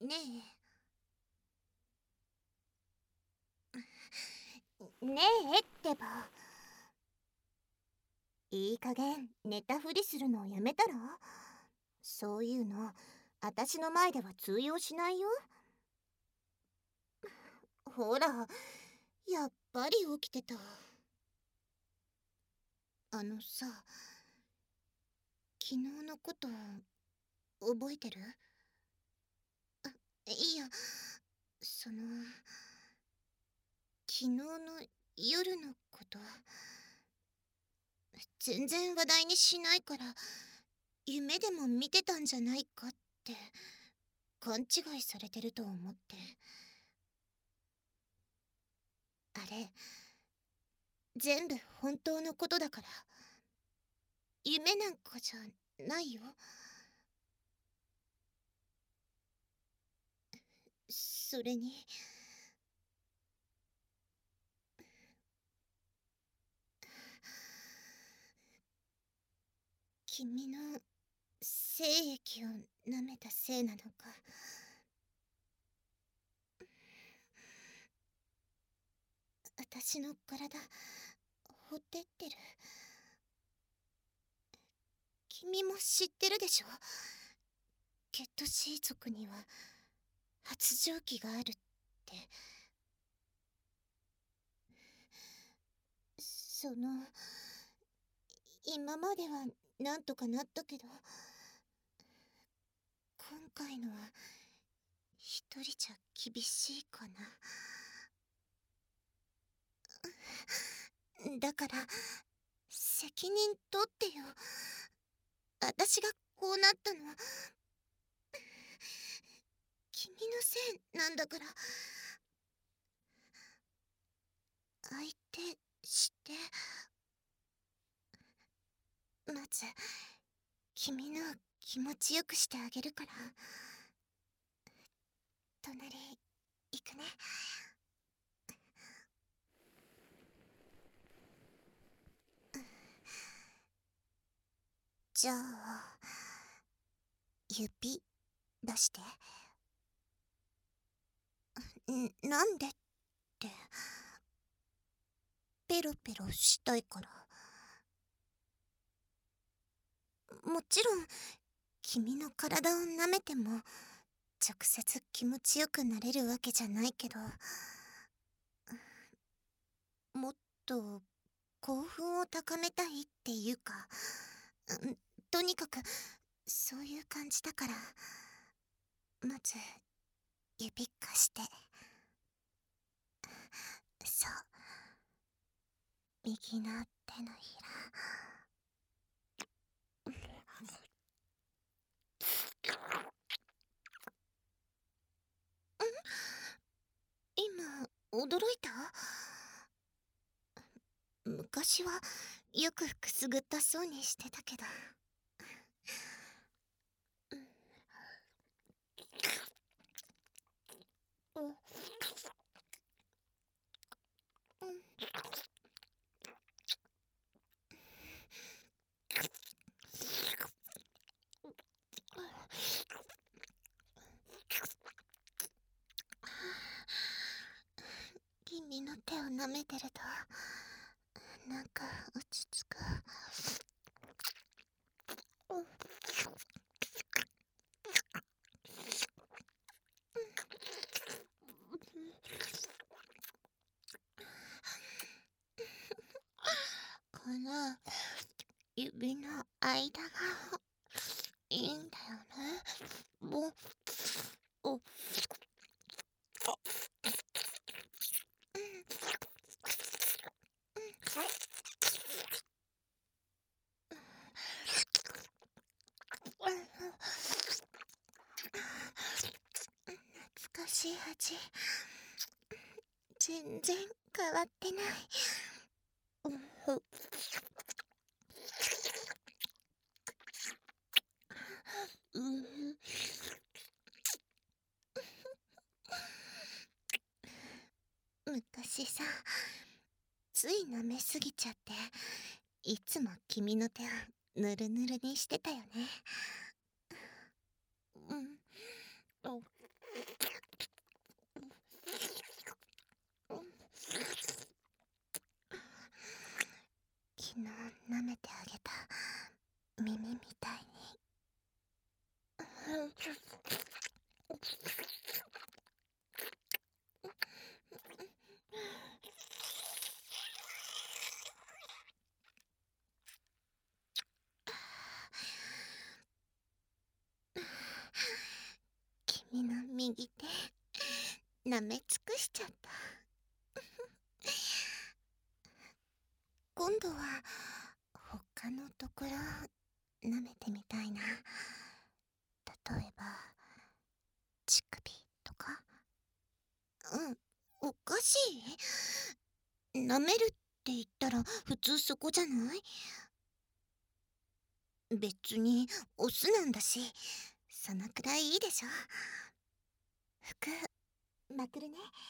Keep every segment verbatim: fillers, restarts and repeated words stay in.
ねえねえってば、いい加減寝たふりするのをやめたら。そういうの私の前では通用しないよ。ほら、やっぱり起きてた。あのさ、昨日のこと覚えてる？あ、いや、その昨日の夜のこと。全然話題にしないから、夢でも見てたんじゃないかって勘違いされてると思って。あれ全部本当のことだから、夢なんかじゃないよ。それに君の精液を舐めたせいなのか。私の体ほてってる。君も知ってるでしょ？ケットシー族には発情期があるって。その今まではなんとかなったけど、今回のは一人じゃ厳しいかな。だから責任取ってよ。私がこうなったのは君のせいなんだから。相手してまず君の気持ちよくしてあげるから。隣行くね。じゃあ指出して。んなんでって。ペロペロしたいから。もちろん君の体を舐めても直接気持ちよくなれるわけじゃないけど、もっと興奮を高めたいっていうか、んとにかくそういう感じだから。まず指貸して。そう、右の手のひら。今驚いた？昔はよくくすぐったそうにしてたけど。うん、うん、君の手を舐めてるとなんか落ち着く。うん、この指の間がいいんだよね。もうお懐かしい味。全然変わってない。うんうん、昔さ、つい舐めすぎちゃっていつも君の手をぬるぬるにしてたよね。うん、お昨日舐めてあげた耳みたいに。君の右手舐め尽くしちゃった。今度は他のところ舐めてみたいな。例えば乳首とか。うん、おかしい？舐めるって言ったら普通そこじゃない？別にオスなんだし、そのくらいいいでしょ。服まくるね。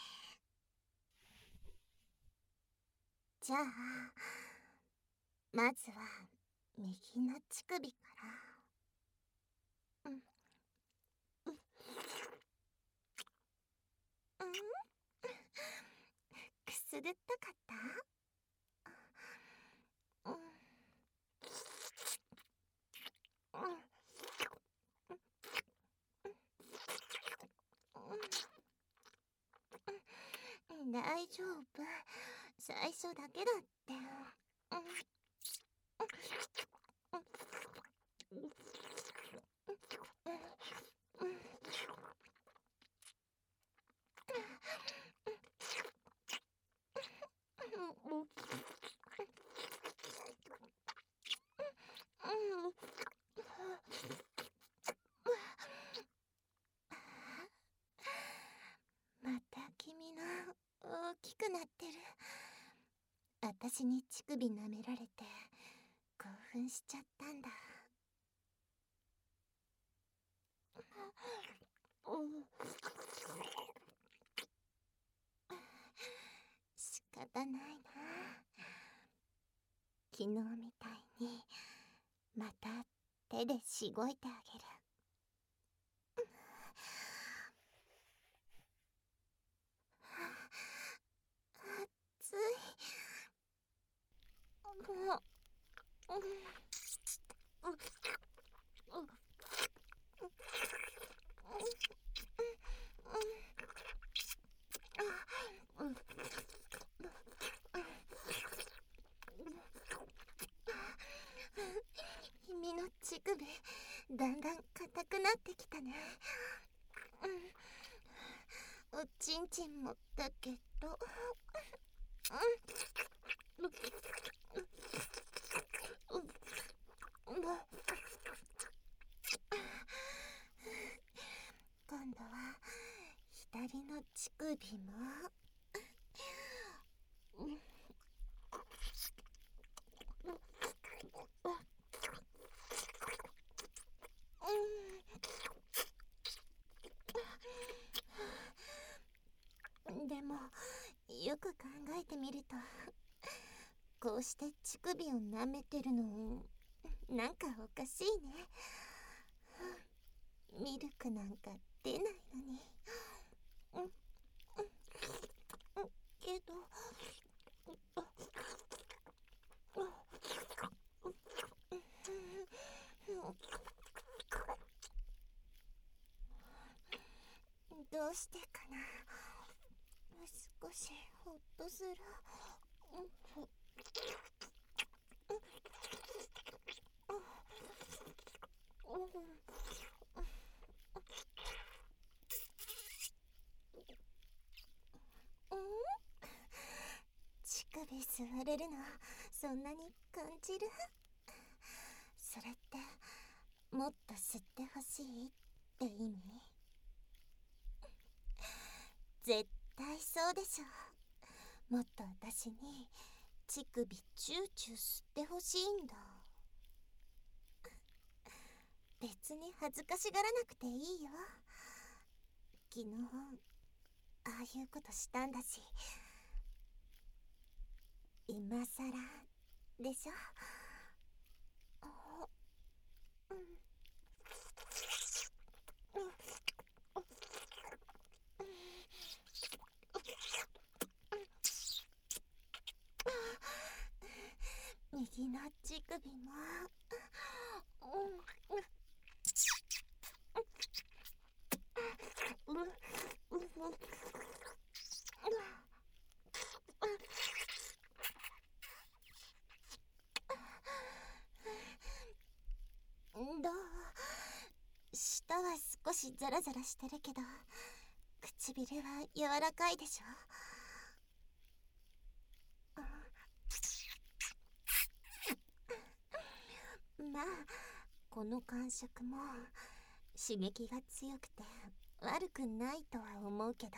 じゃあまずは右の乳首から。うんうんうん、くすぐったかった？うんうんうん、大丈夫、最初だけだって。うんまた君の大きくなってる。私に乳首舐められて興奮しちゃったんだ。仕方ないな。昨日みたいにまた手でしごいてあげる。熱い。もう、うん君の乳首だんだん硬くなってきたね。うん、おちんちんもだけど、うん今度は左の乳首も。うんでもよく考えてみると、こうして乳首を舐めてるのなんかおかしいね。ミルクなんか出ないのに。うんうんけどどうしてかな。少しほっとする。乳首吸われるのそんなに感じる？それってもっと吸ってほしいって意味？絶対そうでしょ。もっと私に乳首チューチュー吸ってほしいんだ。別に恥ずかしがらなくていいよ。昨日ああいうことしたんだし、今さらでしょ。うんしザラザラしてるけど唇は柔らかいでしょ。まあこの感触も刺激が強くて悪くないとは思うけど。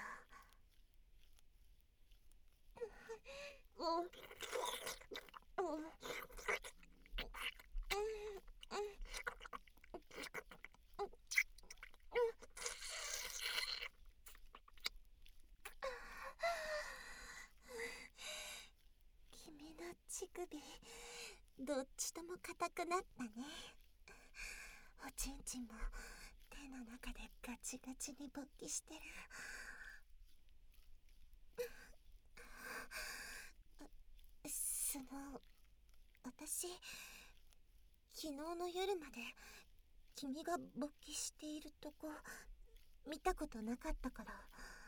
君の乳首どっちとも硬くなったね。おちんちんも手の中でガチガチに勃起してる。その私昨日の夜まで君が勃起しているとこ見たことなかったから、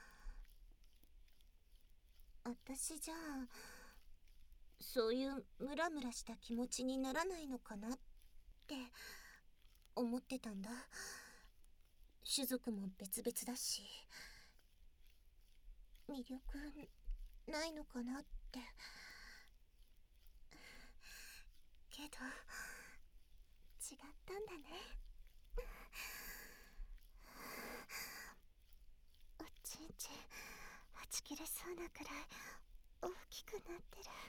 私じゃあそういうムラムラした気持ちにならないのかなって思ってたんだ。種族も別々だし魅力ないのかなって。けど違ったんだね。おちんちんはち切れそうなくらい大きくなってる。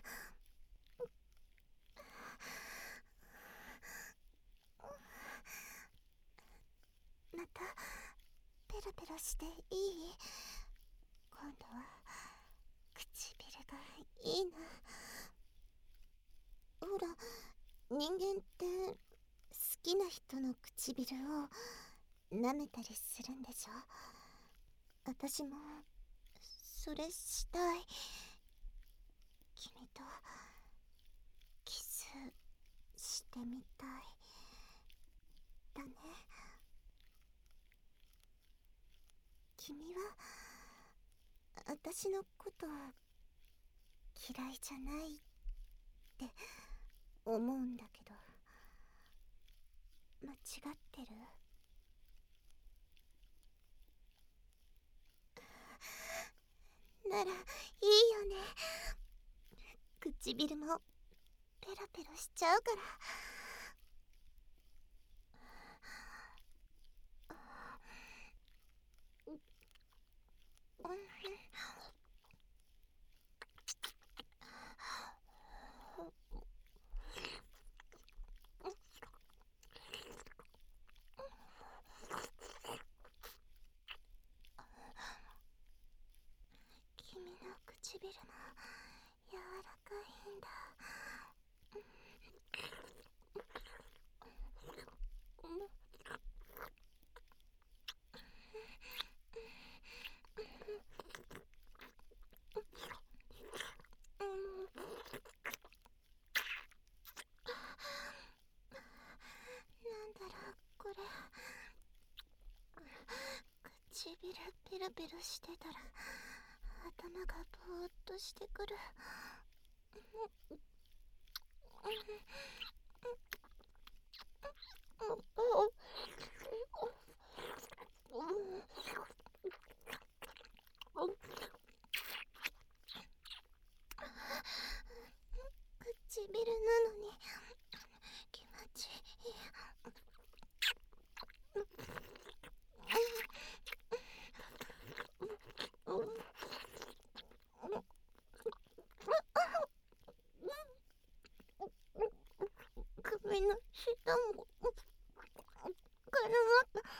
またペロペロしていい？今度は唇がいいな。ほら人間って好きな人の唇を舐めたりするんでしょ。私もそれしたい。君とキスしてみたいだね。君は私のこと嫌いじゃないって思うんだけど間違ってる？ならいいよね。唇もペロペロしちゃうから。君の唇も柔らかいんだ。なんだろうこれ。唇ペロペロしてたら頭がぼーっとしてくる。唇なのに気持ちいい。首の下も絡まった。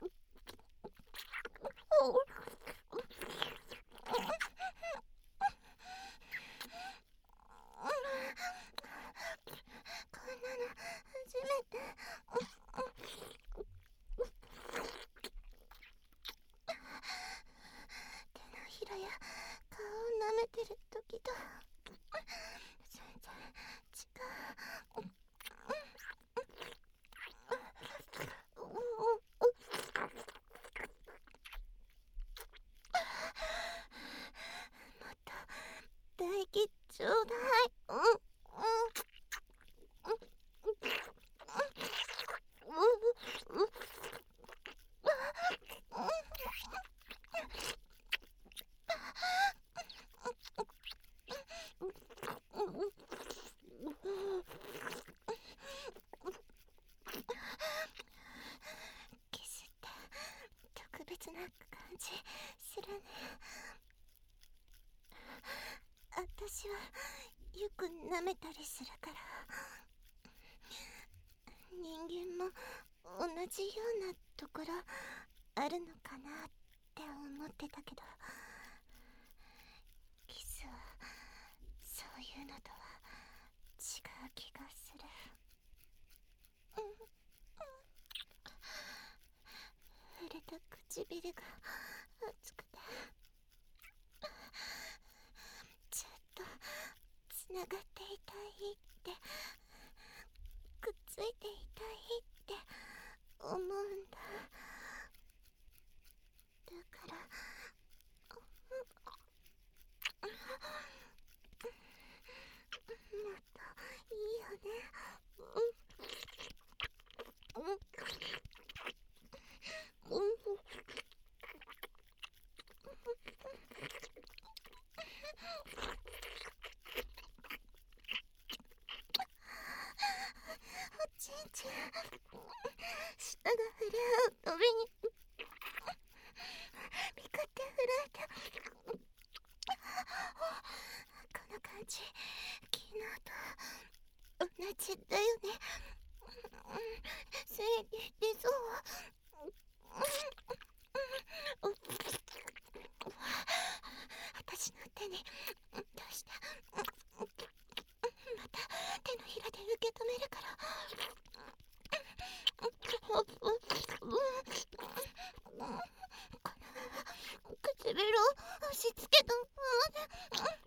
こんなの初めて。手のひらや顔を舐めてる時と全然違う。もっと唾液ちょうだい。うんうんな感じするね。私はよく舐めたりするから、人間も同じようなところあるのかなって思ってたけど、キスはそういうのとは違う気がする。触れた唇が熱くて、ちょっとつながっていたいって、くっついていたいって思うんだ。だからもっといいよね。うんうんうん。おちんちん、舌が触れ合うたびにピクって震えて、この感じ昨日と同じだよね。生理出そう。私の手に出して、また手のひらで受け止めるから。この唇を押し付けたままで、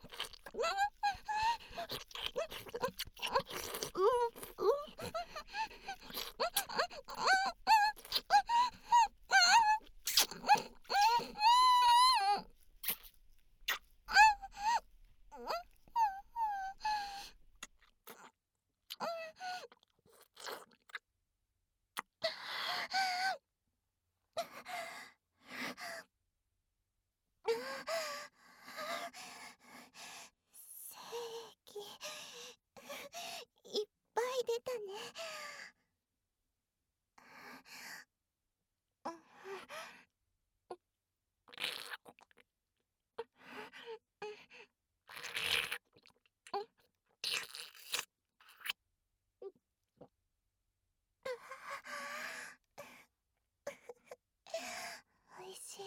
精液いっぱい出たね。おいしい。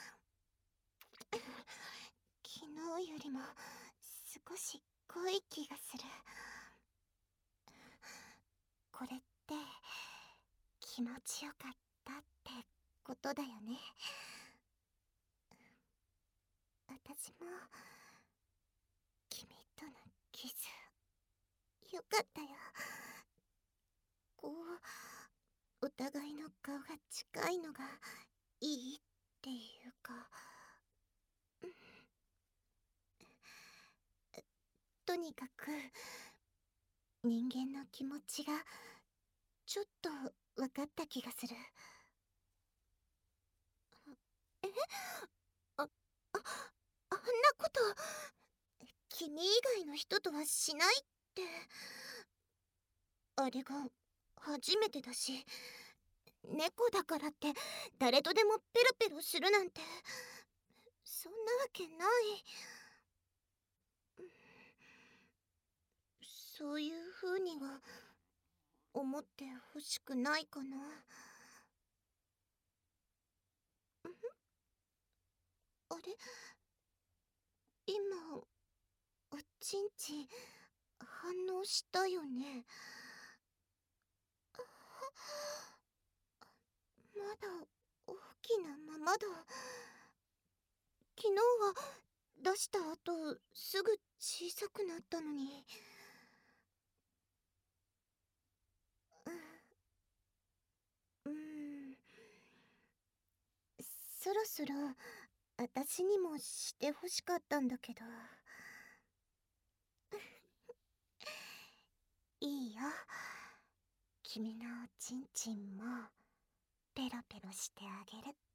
昨日よりも少し濃い気がする。これって気持ちよかったってことだよね。私も君とのキスよかったよ。こうお互いの顔が近いのがいいっていうか、とにかく人間の気持ちがちょっと分かった気がする。えあ、あ、あんなこと君以外の人とはしないって。あれが初めてだし、猫だからって誰とでもペロペロするなんてそんなわけない。そういう風には思ってほしくないかな。あれ、今おちんちん反応したよね。まだ大きなままだ。昨日は出した後すぐ小さくなったのに。うーん、そろそろ私にもしてほしかったんだけど。いいよ、君のおちんちんもペロペロしてあげる。